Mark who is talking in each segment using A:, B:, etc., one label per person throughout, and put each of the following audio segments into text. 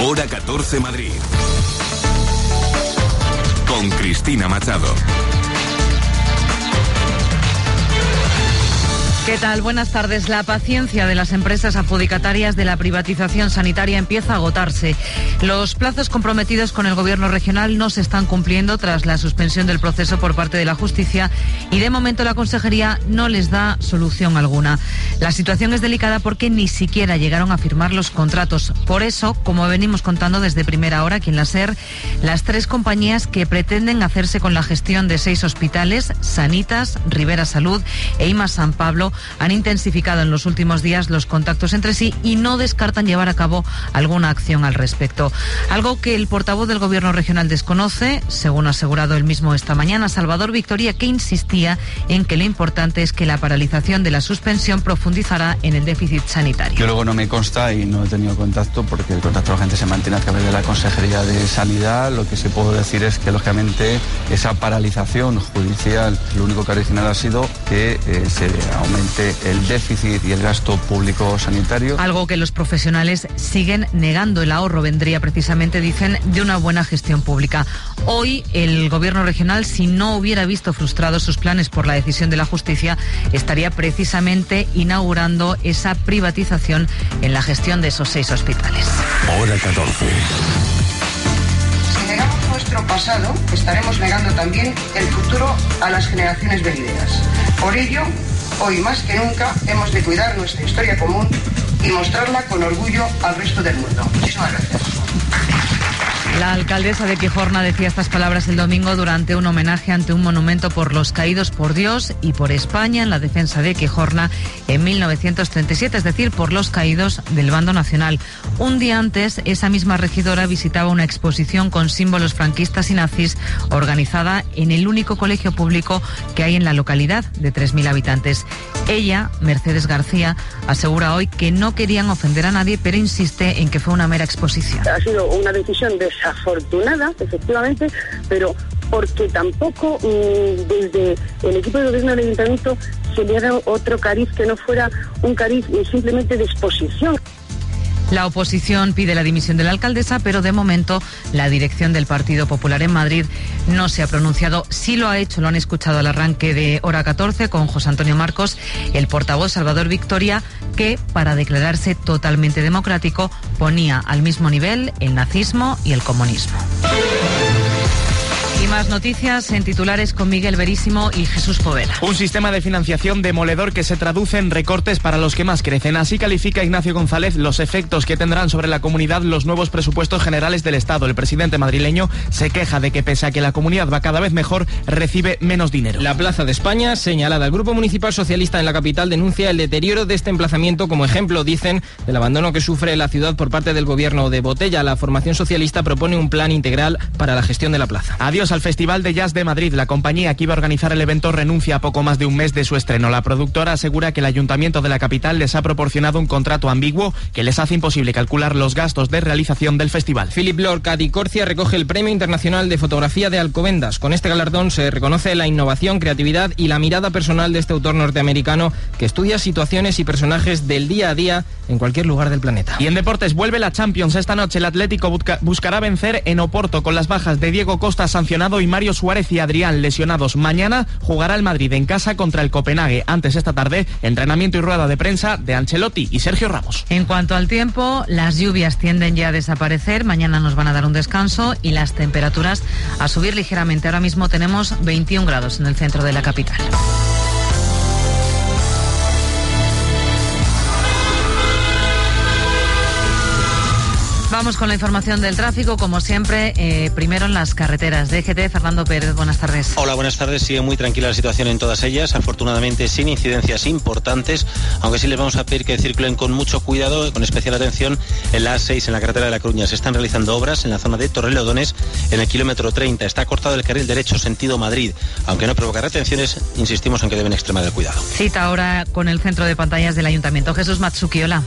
A: Hora 14 Madrid. Con Cristina Machado.
B: ¿Qué tal? Buenas tardes. La paciencia de las empresas adjudicatarias de la privatización sanitaria empieza a agotarse. Los plazos comprometidos con el Gobierno regional no se están cumpliendo tras la suspensión del proceso por parte de la justicia y de momento la Consejería no les da solución alguna. La situación es delicada porque ni siquiera llegaron a firmar los contratos. Por eso, como venimos contando desde primera hora aquí en la SER, las tres compañías que pretenden hacerse con la gestión de 6 hospitales, Sanitas, Rivera Salud e IMAS San Pablo, han intensificado en los últimos días los contactos entre sí y no descartan llevar a cabo alguna acción al respecto. Algo que el portavoz del Gobierno regional desconoce, según ha asegurado él mismo esta mañana, Salvador Victoria, que insistía en que lo importante es que la paralización de la suspensión profundizará en el déficit sanitario.
C: Yo luego no me consta y no he tenido contacto porque el contacto de la gente se mantiene a través de la Consejería de Sanidad. Lo que sí puedo decir es que, lógicamente, esa paralización judicial, lo único que ha originado ha sido que se aumente el déficit y el gasto público sanitario.
B: Algo que los profesionales siguen negando. El ahorro vendría precisamente, dicen, de una buena gestión pública. Hoy el Gobierno regional, si no hubiera visto frustrados sus planes por la decisión de la justicia, estaría precisamente inaugurando esa privatización en la gestión de esos 6 hospitales.
A: Hora 14.
D: Si negamos nuestro pasado, estaremos negando también el futuro a las generaciones venideras. Por ello, hoy más que nunca hemos de cuidar nuestra historia común y mostrarla con orgullo al resto del mundo. Muchísimas gracias.
B: La alcaldesa de Quijorna decía estas palabras el domingo durante un homenaje ante un monumento por los caídos por Dios y por España en la defensa de Quijorna en 1937, es decir, por los caídos del bando nacional. Un día antes, esa misma regidora visitaba una exposición con símbolos franquistas y nazis organizada en el único colegio público que hay en la localidad, de 3.000 habitantes. Ella, Mercedes García, asegura hoy que no querían ofender a nadie, pero insiste en que fue una mera exposición.
E: Ha sido una decisión desafortunada, efectivamente, pero porque tampoco desde el equipo de gobierno del ayuntamiento se le ha dado otro cariz que no fuera un cariz simplemente de exposición.
B: La oposición pide la dimisión de la alcaldesa, pero de momento la dirección del Partido Popular en Madrid no se ha pronunciado. Sí lo ha hecho, lo han escuchado al arranque de Hora 14 con José Antonio Marcos, el portavoz Salvador Victoria, que para declararse totalmente democrático ponía al mismo nivel el nazismo y el comunismo. Y más noticias en titulares con Miguel Verísimo y Jesús Poveda.
F: Un sistema de financiación demoledor que se traduce en recortes para los que más crecen. Así califica Ignacio González los efectos que tendrán sobre la comunidad los nuevos presupuestos generales del Estado. El presidente madrileño se queja de que, pese a que la comunidad va cada vez mejor, recibe menos dinero.
G: La Plaza de España, señalada el Grupo Municipal Socialista en la capital, denuncia el deterioro de este emplazamiento como ejemplo, dicen, del abandono que sufre la ciudad por parte del gobierno de Botella. La formación socialista propone un plan integral para la gestión de la plaza.
F: Adiós al Festival de Jazz de Madrid. La compañía que iba a organizar el evento renuncia a poco más de un mes de su estreno. La productora asegura que el ayuntamiento de la capital les ha proporcionado un contrato ambiguo que les hace imposible calcular los gastos de realización del festival.
G: Philip Lorca di Corcia recoge el Premio Internacional de Fotografía de Alcobendas. Con este galardón se reconoce la innovación, creatividad y la mirada personal de este autor norteamericano que estudia situaciones y personajes del día a día en cualquier lugar del planeta.
F: Y en deportes vuelve la Champions. Esta noche el Atlético buscará vencer en Oporto con las bajas de Diego Costa sancionado y Mario Suárez y Adrián lesionados. Mañana jugará el Madrid en casa contra el Copenhague. Antes, esta tarde, entrenamiento y rueda de prensa de Ancelotti y Sergio Ramos.
B: En cuanto al tiempo, las lluvias tienden ya a desaparecer. Mañana nos van a dar un descanso y las temperaturas a subir ligeramente. Ahora mismo tenemos 21 grados en el centro de la capital. Vamos con la información del tráfico, como siempre, primero en las carreteras. DGT, Fernando Pérez, buenas tardes.
H: Hola, buenas tardes. Sigue muy tranquila la situación en todas ellas, afortunadamente sin incidencias importantes, aunque sí les vamos a pedir que circulen con mucho cuidado, con especial atención en la A6, en la carretera de La Coruña. Se están realizando obras en la zona de Torrelodones, en el kilómetro 30. Está cortado el carril derecho sentido Madrid. Aunque no provoca retenciones, insistimos en que deben extremar el cuidado.
B: Cita ahora con el centro de pantallas del Ayuntamiento. Jesús Matsuki, hola.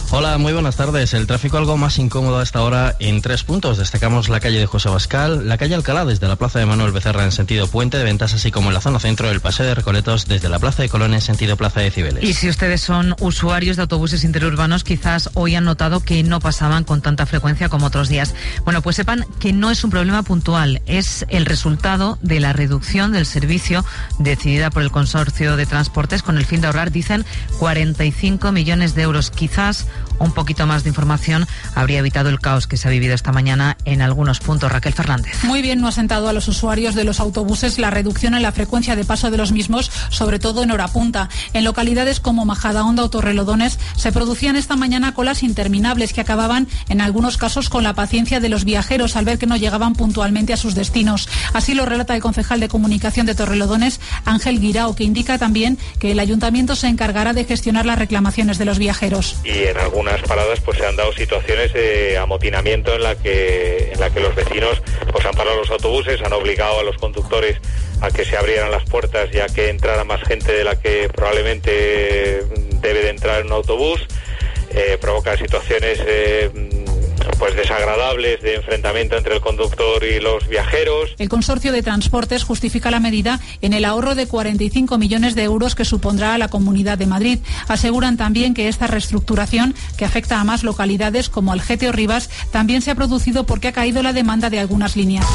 I: Hola, muy buenas tardes. El tráfico algo más incómodo a esta hora en 3 puntos. Destacamos la calle de José Abascal, la calle Alcalá desde la plaza de Manuel Becerra en sentido Puente de Ventas, así como en la zona centro el paseo de Recoletos desde la plaza de Colón en sentido Plaza de Cibeles.
B: Y si ustedes son usuarios de autobuses interurbanos, quizás hoy han notado que no pasaban con tanta frecuencia como otros días. Bueno, pues sepan que no es un problema puntual, es el resultado de la reducción del servicio decidida por el Consorcio de Transportes con el fin de ahorrar, dicen, 45 millones de euros. Quizás un poquito más de información habría evitado el caos que se ha vivido esta mañana en algunos puntos. Raquel Fernández.
J: Muy bien, no ha sentado a los usuarios de los autobuses la reducción en la frecuencia de paso de los mismos, sobre todo en hora punta. En localidades como Majadahonda o Torrelodones se producían esta mañana colas interminables que acababan en algunos casos con la paciencia de los viajeros al ver que no llegaban puntualmente a sus destinos. Así lo relata el concejal de comunicación de Torrelodones, Ángel Guirao, que indica también que el ayuntamiento se encargará de gestionar las reclamaciones de los viajeros.
K: Y en algunas paradas pues se han dado situaciones de amotinamiento en la que los vecinos pues han parado los autobuses, han obligado a los conductores a que se abrieran las puertas y a que entrara más gente de la que probablemente debe de entrar en un autobús. Provoca situaciones pues desagradables de enfrentamiento entre el conductor y los viajeros.
J: El Consorcio de Transportes justifica la medida en el ahorro de 45 millones de euros que supondrá a la Comunidad de Madrid. Aseguran también que esta reestructuración, que afecta a más localidades como Algete o Rivas, también se ha producido porque ha caído la demanda de algunas líneas.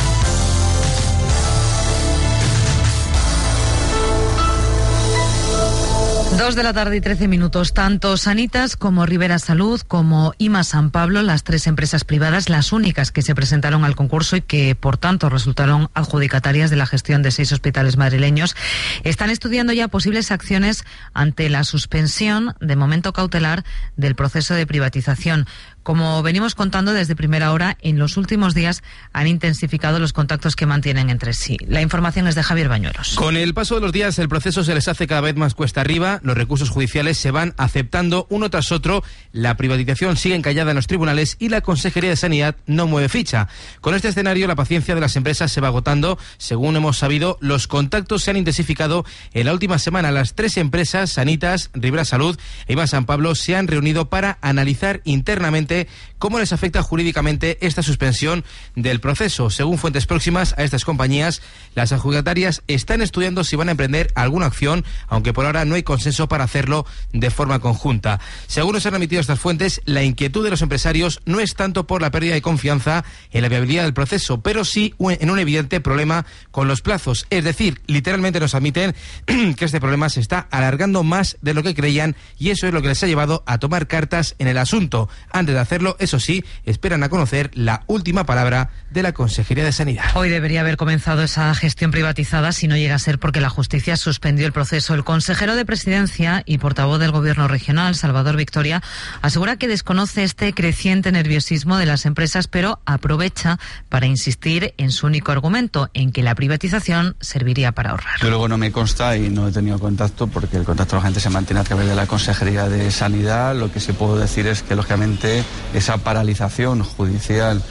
B: Dos de la tarde y 13 minutos. Tanto Sanitas como Ribera Salud como IMA San Pablo, las 3 empresas privadas, las únicas que se presentaron al concurso y que, por tanto, resultaron adjudicatarias de la gestión de 6 hospitales madrileños, están estudiando ya posibles acciones ante la suspensión, de momento cautelar, del proceso de privatización. Como venimos contando desde primera hora, en los últimos días han intensificado los contactos que mantienen entre sí. La información es de Javier Bañuelos.
L: Con el paso de los días, el proceso se les hace cada vez más cuesta arriba. Los recursos judiciales se van aceptando uno tras otro. La privatización sigue encallada en los tribunales y la Consejería de Sanidad no mueve ficha. Con este escenario, la paciencia de las empresas se va agotando. Según hemos sabido, los contactos se han intensificado. En la última semana, las 3 empresas, Sanitas, Ribera Salud e IMA San Pablo, se han reunido para analizar internamente cómo les afecta jurídicamente esta suspensión del proceso. Según fuentes próximas a estas compañías, las adjudicatarias están estudiando si van a emprender alguna acción, aunque por ahora no hay consenso para hacerlo de forma conjunta. Según nos han remitido estas fuentes, la inquietud de los empresarios no es tanto por la pérdida de confianza en la viabilidad del proceso, pero sí en un evidente problema con los plazos. Es decir, literalmente nos admiten que este problema se está alargando más de lo que creían y eso es lo que les ha llevado a tomar cartas en el asunto. Antes de hacerlo, eso sí, esperan a conocer la última palabra de la Consejería de Sanidad.
B: Hoy debería haber comenzado esa gestión privatizada si no llega a ser porque la justicia suspendió el proceso. El consejero de Presidencia y portavoz del Gobierno regional, Salvador Victoria, asegura que desconoce este creciente nerviosismo de las empresas, pero aprovecha para insistir en su único argumento, en que la privatización serviría para ahorrar.
C: Yo luego no me consta y no he tenido contacto porque el contacto de la gente se mantiene a través de la Consejería de Sanidad. Lo que sí puedo decir es que, lógicamente, esa paralización judicial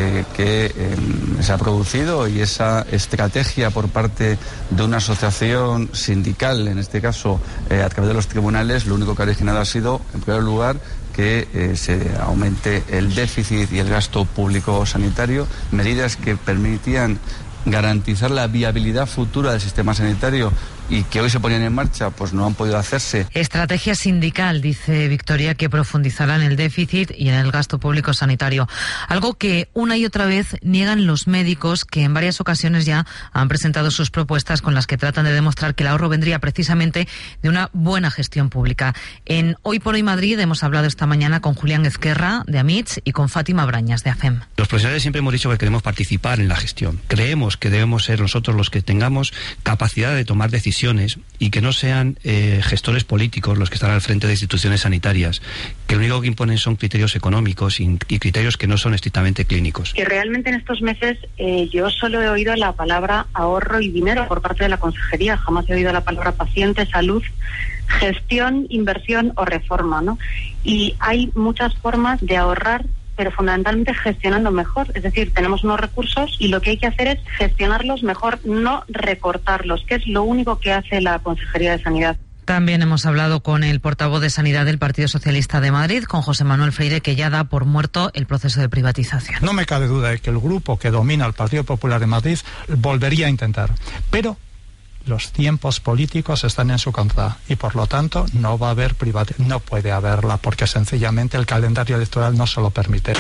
C: que se ha producido y esa estrategia por parte de una asociación sindical, en este caso a través de los tribunales, lo único que ha originado ha sido, en primer lugar, que se aumente el déficit y el gasto público sanitario, medidas que permitían garantizar la viabilidad futura del sistema sanitario y que hoy se ponían en marcha, pues no han podido hacerse.
B: Estrategia sindical, dice Victoria, que profundizará en el déficit y en el gasto público sanitario. Algo que una y otra vez niegan los médicos, que en varias ocasiones ya han presentado sus propuestas con las que tratan de demostrar que el ahorro vendría precisamente de una buena gestión pública. En Hoy por Hoy Madrid hemos hablado esta mañana con Julián Ezquerra, de AMITS, y con Fátima Brañas, de AFEM.
M: Los profesionales siempre hemos dicho que queremos participar en la gestión. Creemos que debemos ser nosotros los que tengamos capacidad de tomar decisiones y que no sean gestores políticos los que están al frente de instituciones sanitarias, que lo único que imponen son criterios económicos y criterios que no son estrictamente clínicos.
N: Que realmente en estos meses yo solo he oído la palabra ahorro y dinero por parte de la Consejería, jamás he oído la palabra paciente, salud, gestión, inversión o reforma, ¿no? Y hay muchas formas de ahorrar, pero fundamentalmente gestionando mejor. Es decir, tenemos unos recursos y lo que hay que hacer es gestionarlos mejor, no recortarlos, que es lo único que hace la Consejería de Sanidad.
B: También hemos hablado con el portavoz de Sanidad del Partido Socialista de Madrid, con José Manuel Freire, que ya da por muerto el proceso de privatización.
O: No me cabe duda de que el grupo que domina el Partido Popular de Madrid volvería a intentar, pero los tiempos políticos están en su contra y por lo tanto no va a haber privatización, no puede haberla, porque sencillamente el calendario electoral no se lo permite.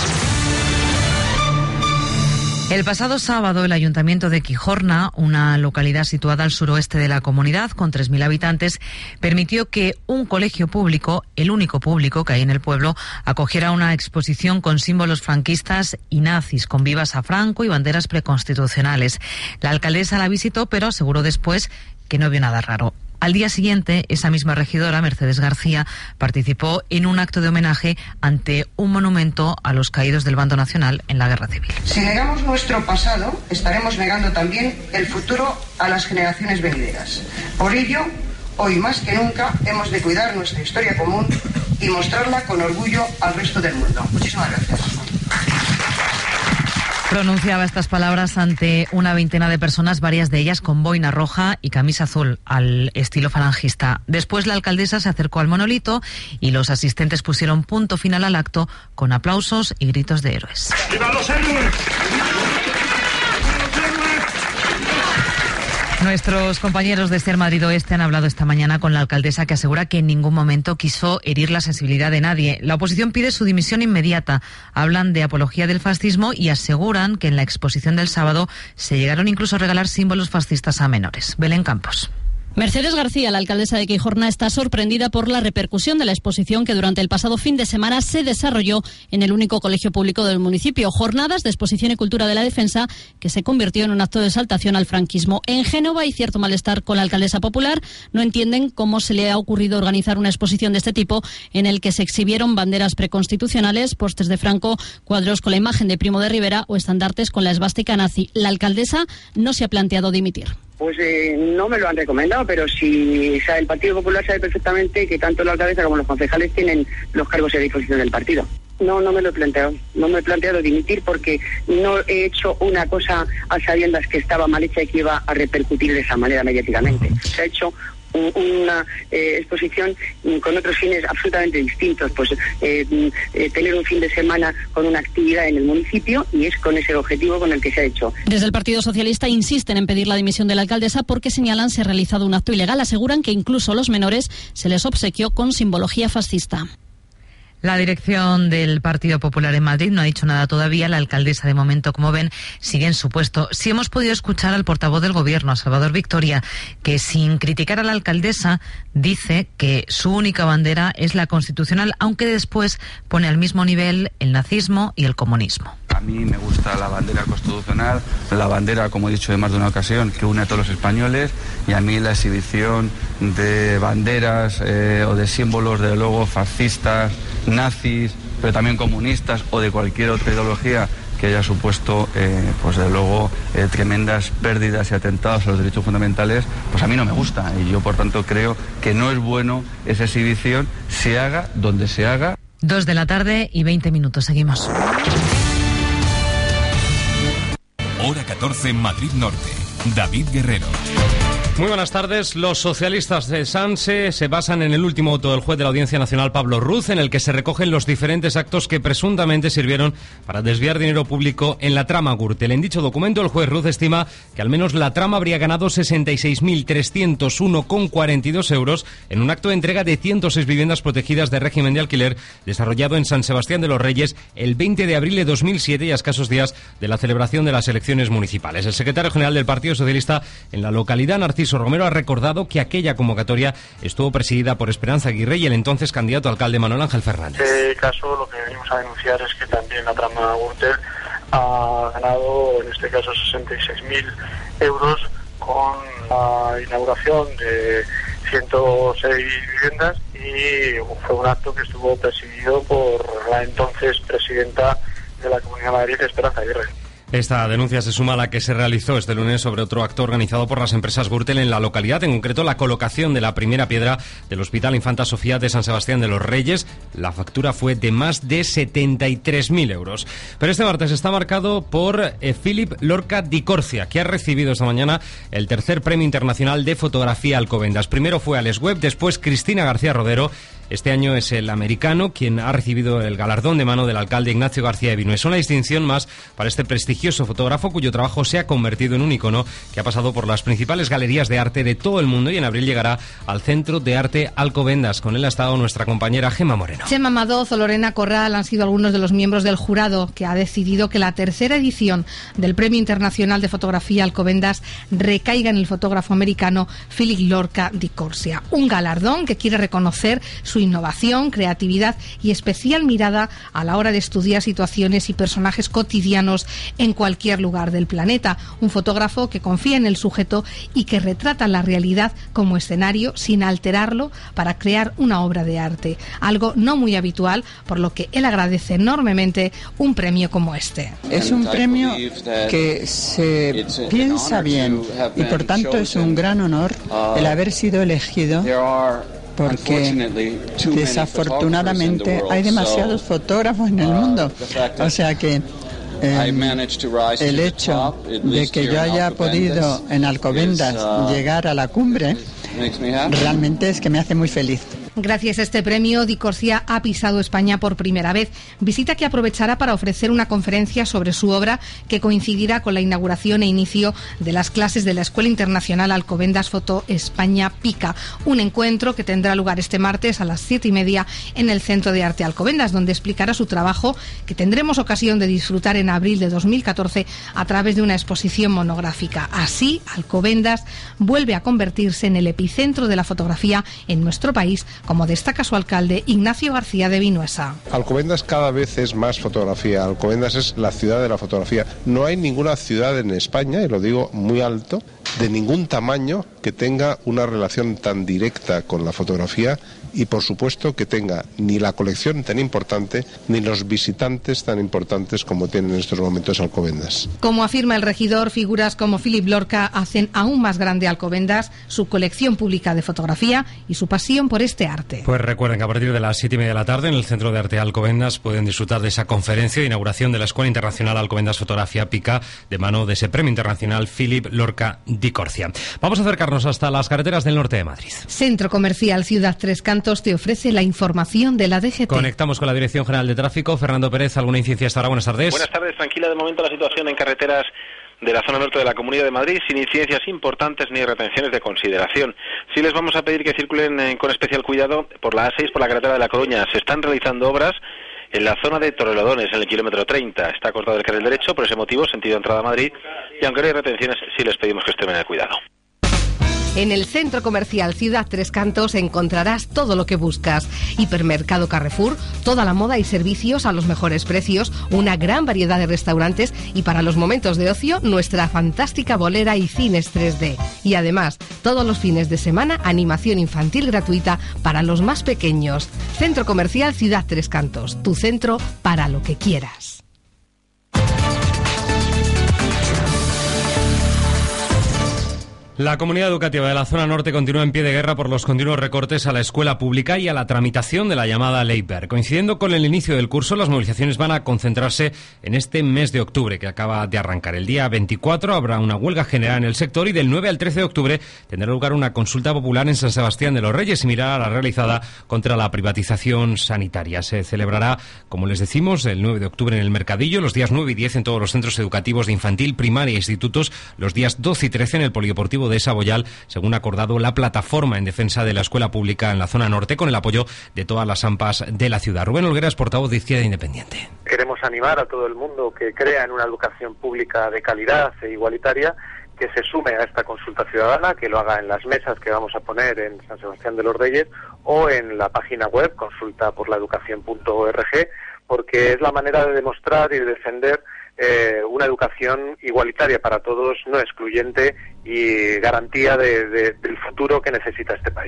B: El pasado sábado, el Ayuntamiento de Quijorna, una localidad situada al suroeste de la comunidad, con 3.000 habitantes, permitió que un colegio público, el único público que hay en el pueblo, acogiera una exposición con símbolos franquistas y nazis, con vivas a Franco y banderas preconstitucionales. La alcaldesa la visitó, pero aseguró después que no vio nada raro. Al día siguiente, esa misma regidora, Mercedes García, participó en un acto de homenaje ante un monumento a los caídos del bando nacional en la Guerra Civil.
D: Si negamos nuestro pasado, estaremos negando también el futuro a las generaciones venideras. Por ello, hoy más que nunca, hemos de cuidar nuestra historia común y mostrarla con orgullo al resto del mundo. Muchísimas gracias.
B: Pronunciaba estas palabras ante una veintena de personas, varias de ellas con boina roja y camisa azul, al estilo falangista. Después la alcaldesa se acercó al monolito y los asistentes pusieron punto final al acto con aplausos y gritos de héroes.
P: ¡Viva los héroes!
B: Nuestros compañeros de Ser Madrid Oeste han hablado esta mañana con la alcaldesa, que asegura que en ningún momento quiso herir la sensibilidad de nadie. La oposición pide su dimisión inmediata. Hablan de apología del fascismo y aseguran que en la exposición del sábado se llegaron incluso a regalar símbolos fascistas a menores. Belén Campos.
Q: Mercedes García, la alcaldesa de Quijorna, está sorprendida por la repercusión de la exposición que durante el pasado fin de semana se desarrolló en el único colegio público del municipio. Jornadas de exposición y cultura de la defensa que se convirtió en un acto de exaltación al franquismo. En Génova hay cierto malestar con la alcaldesa popular. No entienden cómo se le ha ocurrido organizar una exposición de este tipo en el que se exhibieron banderas preconstitucionales, pósters de Franco, cuadros con la imagen de Primo de Rivera o estandartes con la esvástica nazi. La alcaldesa no se ha planteado dimitir.
E: Pues no me lo han recomendado, pero si el Partido Popular sabe perfectamente que tanto la alcaldesa como los concejales tienen los cargos a disposición del partido. No me lo he planteado. No me he planteado dimitir porque no he hecho una cosa a sabiendas que estaba mal hecha y que iba a repercutir de esa manera mediáticamente. Se ha hecho una exposición con otros fines absolutamente distintos, pues tener un fin de semana con una actividad en el municipio, y es con ese objetivo con el que se ha hecho.
Q: Desde el Partido Socialista insisten en pedir la dimisión de la alcaldesa porque señalan se ha realizado un acto ilegal. Aseguran que incluso a los menores se les obsequió con simbología fascista.
B: La dirección del Partido Popular en Madrid no ha dicho nada todavía. La alcaldesa, de momento, como ven, sigue en su puesto. Sí hemos podido escuchar al portavoz del Gobierno, a Salvador Victoria, que sin criticar a la alcaldesa dice que su única bandera es la constitucional, aunque después pone al mismo nivel el nazismo y el comunismo.
C: A mí me gusta la bandera constitucional, la bandera, como he dicho en más de una ocasión, que une a todos los españoles, y a mí la exhibición de banderas o de símbolos, de luego fascistas, nazis, pero también comunistas o de cualquier otra ideología que haya supuesto, pues de luego, tremendas pérdidas y atentados a los derechos fundamentales, pues a mí no me gusta, y yo por tanto creo que no es bueno esa exhibición, se haga donde se haga.
B: 2:20 p.m, seguimos.
A: Hora 14 en Madrid Norte. David Guerrero.
R: Muy buenas tardes. Los socialistas de Sanse se basan en el último auto del juez de la Audiencia Nacional, Pablo Ruz, en el que se recogen los diferentes actos que presuntamente sirvieron para desviar dinero público en la trama Gürtel. En dicho documento, el juez Ruz estima que al menos la trama habría ganado 66.301,42 euros en un acto de entrega de 106 viviendas protegidas de régimen de alquiler desarrollado en San Sebastián de los Reyes el 20 de abril de 2007 y a escasos días de la celebración de las elecciones municipales. El secretario general del Partido Socialista en la localidad, Narciso Romero, ha recordado que aquella convocatoria estuvo presidida por Esperanza Aguirre y el entonces candidato a alcalde Manuel Ángel Fernández.
S: En este caso lo que venimos a denunciar es que también la trama Gürtel ha ganado, en este caso, 66.000 euros con la inauguración de 106 viviendas, y fue un acto que estuvo presidido por la entonces presidenta de la Comunidad de Madrid, Esperanza Aguirre.
R: Esta denuncia se suma a la que se realizó este lunes sobre otro acto organizado por las empresas Gürtel en la localidad, en concreto la colocación de la primera piedra del Hospital Infanta Sofía de San Sebastián de los Reyes. La factura fue de más de 73.000 euros. Pero este martes está marcado por Philip Lorca di Corcia, que ha recibido esta mañana el tercer Premio Internacional de Fotografía Alcobendas. Primero fue Alex Webb, después Cristina García Rodero. Este año es el americano quien ha recibido el galardón de mano del alcalde Ignacio García de Vinuesa. Una distinción más para este prestigioso fotógrafo cuyo trabajo se ha convertido en un icono que ha pasado por las principales galerías de arte de todo el mundo y en abril llegará al Centro de Arte Alcobendas. Con él ha estado nuestra compañera Gemma Moreno.
P: Chema Madoz o Lorena Corral han sido algunos de los miembros del jurado que ha decidido que la tercera edición del Premio Internacional de Fotografía Alcobendas recaiga en el fotógrafo americano Philip Lorca di Corcia. Un galardón que quiere reconocer su innovación, creatividad y especial mirada a la hora de estudiar situaciones y personajes cotidianos en cualquier lugar del planeta. Un fotógrafo que confía en el sujeto y que retrata la realidad como escenario sin alterarlo para crear una obra de arte. Algo no muy habitual, por lo que él agradece enormemente un premio como este.
T: Es un premio que se piensa bien y por tanto es un gran honor el haber sido elegido, porque desafortunadamente hay demasiados fotógrafos en el mundo. O sea que el hecho de que yo haya podido en Alcobendas llegar a la cumbre realmente es que me hace muy feliz.
P: Gracias a este premio, Di Corcia ha pisado España por primera vez, visita que aprovechará para ofrecer una conferencia sobre su obra que coincidirá con la inauguración e inicio de las clases de la Escuela Internacional Alcobendas Foto España PICA, un encuentro que tendrá lugar este martes a las 7:30 en el Centro de Arte Alcobendas, donde explicará su trabajo, que tendremos ocasión de disfrutar en abril de 2014 a través de una exposición monográfica. Así, Alcobendas vuelve a convertirse en el epicentro de la fotografía en nuestro país, como destaca su alcalde Ignacio García de Vinuesa.
U: Alcobendas cada vez es más fotografía. Alcobendas es la ciudad de la fotografía. No hay ninguna ciudad en España, y lo digo muy alto, de ningún tamaño que tenga una relación tan directa con la fotografía y por supuesto que tenga ni la colección tan importante ni los visitantes tan importantes como tienen en estos momentos Alcobendas.
P: Como afirma el regidor, figuras como Philip Lorca hacen aún más grande Alcobendas, su colección pública de fotografía y su pasión por este arte.
R: Pues recuerden que a partir de las 7:30 de la tarde en el Centro de Arte Alcobendas pueden disfrutar de esa conferencia de inauguración de la Escuela Internacional Alcobendas Fotografía PICA de mano de ese Premio Internacional Philip Lorca di Corcia. Vamos a acercarnos hasta las carreteras del norte de Madrid.
P: Centro Comercial Ciudad Tres Cantos te ofrece la información de la DGT.
R: Conectamos con la Dirección General de Tráfico. Fernando Pérez, ¿alguna incidencia hasta ahora? Buenas tardes.
V: Buenas tardes. Tranquila de momento la situación en carreteras de la zona norte de la Comunidad de Madrid, sin incidencias importantes ni retenciones de consideración. Sí les vamos a pedir que circulen con especial cuidado por la A6, por la carretera de La Coruña. Se están realizando obras en la zona de Torrelodones, en el kilómetro 30. Está cortado el carril derecho, por ese motivo, sentido entrada a Madrid, y aunque no hay retenciones, sí les pedimos que estén en el cuidado.
P: En el Centro Comercial Ciudad Tres Cantos encontrarás todo lo que buscas. Hipermercado Carrefour, toda la moda y servicios a los mejores precios, una gran variedad de restaurantes y para los momentos de ocio, nuestra fantástica bolera y cines 3D. Y además, todos los fines de semana, animación infantil gratuita para los más pequeños. Centro Comercial Ciudad Tres Cantos, tu centro para lo que quieras.
R: La comunidad educativa de la zona norte continúa en pie de guerra por los continuos recortes a la escuela pública y a la tramitación de la llamada Ley Wert. Coincidiendo con el inicio del curso, las movilizaciones van a concentrarse en este mes de octubre que acaba de arrancar. El día 24 habrá una huelga general en el sector y del 9 al 13 de octubre tendrá lugar una consulta popular en San Sebastián de los Reyes, similar a la realizada contra la privatización sanitaria. Se celebrará, como les decimos, el 9 de octubre en el Mercadillo, los días 9 y 10 en todos los centros educativos de infantil, primaria e institutos, los días 12 y 13 en el Polideportivo de Saboyal, según ha acordado la plataforma en defensa de la escuela pública en la zona norte, con el apoyo de todas las AMPAs de la ciudad. Rubén Olgueras, portavoz de Izquierda Independiente.
S: Queremos animar a todo el mundo que crea en una educación pública de calidad e igualitaria, que se sume a esta consulta ciudadana, que lo haga en las mesas que vamos a poner en San Sebastián de los Reyes o en la página web consultaporlaeducacion.org, porque es la manera de demostrar y de defender una educación igualitaria para todos, no excluyente y garantía del futuro que necesita este país.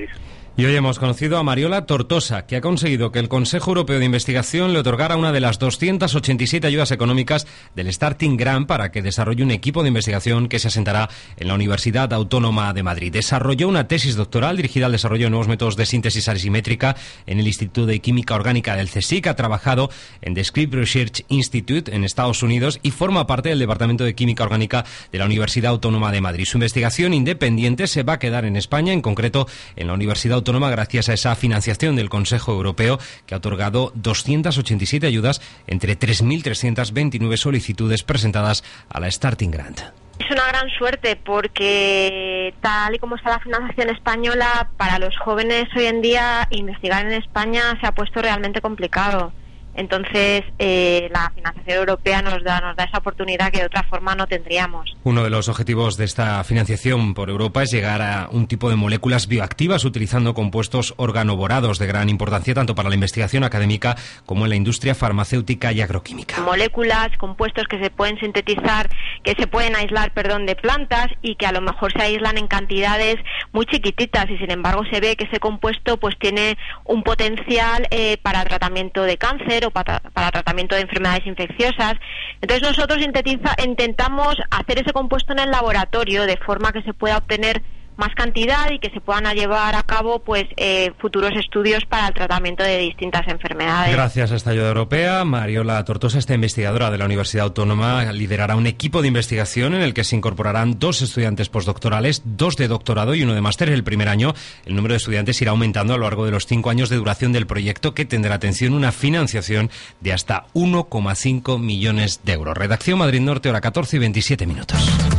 R: Y hoy hemos conocido a Mariola Tortosa, que ha conseguido que el Consejo Europeo de Investigación le otorgara una de las 287 ayudas económicas del Starting Grant para que desarrolle un equipo de investigación que se asentará en la Universidad Autónoma de Madrid. Desarrolló una tesis doctoral dirigida al desarrollo de nuevos métodos de síntesis asimétrica en el Instituto de Química Orgánica del CSIC. Ha trabajado en The Scripps Research Institute en Estados Unidos y forma parte del Departamento de Química Orgánica de la Universidad Autónoma de Madrid. Su investigación independiente se va a quedar en España, en concreto en la Universidad Autónoma, gracias a esa financiación del Consejo Europeo, que ha otorgado 287 ayudas entre 3.329 solicitudes presentadas a la Starting Grant.
F: Es una gran suerte porque, tal y como está la financiación española, para los jóvenes hoy en día investigar en España se ha puesto realmente complicado. Entonces, la financiación europea nos da esa oportunidad que de otra forma no tendríamos.
R: Uno de los objetivos de esta financiación por Europa es llegar a un tipo de moléculas bioactivas utilizando compuestos organoborados de gran importancia tanto para la investigación académica como en la industria farmacéutica y agroquímica.
F: Moléculas, compuestos que se pueden sintetizar, que se pueden aislar, de plantas y que a lo mejor se aíslan en cantidades muy chiquititas y sin embargo se ve que ese compuesto pues tiene un potencial para tratamiento de cáncer o para tratamiento de enfermedades infecciosas. Entonces nosotros intentamos hacer ese compuesto en el laboratorio de forma que se pueda obtener más cantidad y que se puedan llevar a cabo futuros estudios para el tratamiento de distintas enfermedades.
R: Gracias a esta ayuda europea, Mariola Tortosa, esta investigadora de la Universidad Autónoma, liderará un equipo de investigación en el que se incorporarán 2 estudiantes postdoctorales, 2 de doctorado y 1 de máster el primer año. El número de estudiantes irá aumentando a lo largo de los 5 años de duración del proyecto, que tendrá, atención, una financiación de hasta 1,5 millones de euros. Redacción Madrid Norte, hora 14 y 27 minutos.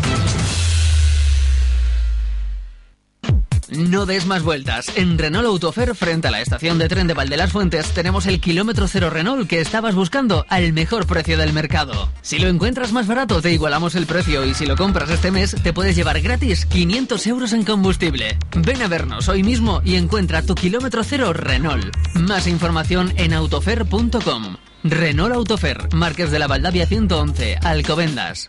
G: No des más vueltas. En Renault Autofer, frente a la estación de tren de Valdelas-Fuentes, tenemos el kilómetro cero Renault que estabas buscando al mejor precio del mercado. Si lo encuentras más barato, te igualamos el precio, y si lo compras este mes, te puedes llevar gratis 500 euros en combustible. Ven a vernos hoy mismo y encuentra tu kilómetro cero Renault. Más información en autofer.com. Renault Autofer, Márquez de la Valdavia 111, Alcobendas.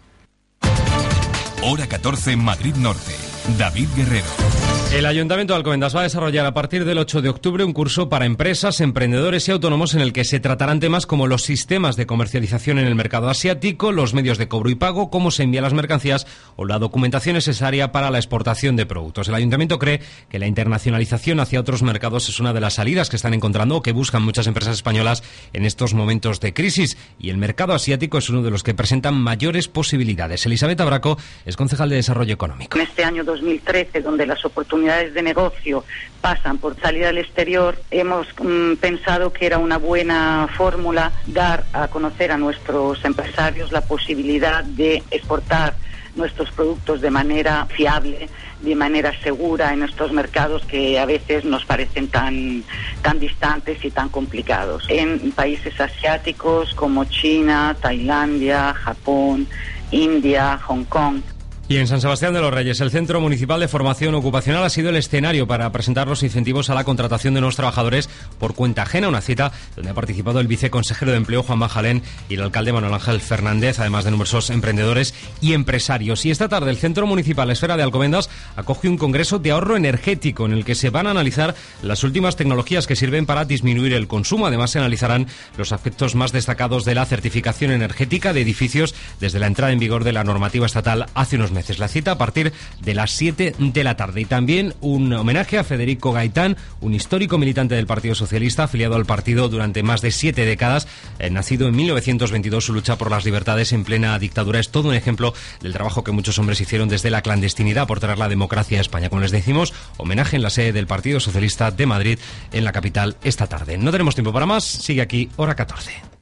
A: Hora 14, Madrid Norte. David Guerrero.
R: El Ayuntamiento de Alcobendas va a desarrollar a partir del 8 de octubre un curso para empresas, emprendedores y autónomos en el que se tratarán temas como los sistemas de comercialización en el mercado asiático, los medios de cobro y pago, cómo se envían las mercancías o la documentación necesaria para la exportación de productos. El Ayuntamiento cree que la internacionalización hacia otros mercados es una de las salidas que están encontrando o que buscan muchas empresas españolas en estos momentos de crisis, y el mercado asiático es uno de los que presentan mayores posibilidades. Elisabeth Abraco es concejal de Desarrollo Económico.
W: En este año 2013, donde las oportunidades de negocio pasan por salir al exterior, hemos pensado que era una buena fórmula dar a conocer a nuestros empresarios la posibilidad de exportar nuestros productos de manera fiable, de manera segura en estos mercados que a veces nos parecen tan distantes y tan complicados. En países asiáticos como China, Tailandia, Japón, India, Hong Kong.
R: Y en San Sebastián de los Reyes, el Centro Municipal de Formación Ocupacional ha sido el escenario para presentar los incentivos a la contratación de nuevos trabajadores por cuenta ajena, una cita donde ha participado el viceconsejero de Empleo, Juan Majalén, y el alcalde Manuel Ángel Fernández, además de numerosos emprendedores y empresarios. Y esta tarde el Centro Municipal Esfera de Alcobendas acoge un congreso de ahorro energético en el que se van a analizar las últimas tecnologías que sirven para disminuir el consumo. Además, se analizarán los aspectos más destacados de la certificación energética de edificios desde la entrada en vigor de la normativa estatal hace unos meses. La cita a partir de las 7 de la tarde. Y también un homenaje a Federico Gaitán, un histórico militante del Partido Socialista, afiliado al partido durante más de 7 décadas. Nacido en 1922, su lucha por las libertades en plena dictadura es todo un ejemplo del trabajo que muchos hombres hicieron desde la clandestinidad por traer la democracia a España. Como les decimos, homenaje en la sede del Partido Socialista de Madrid, en la capital, esta tarde. No tenemos tiempo para más. Sigue aquí, hora 14.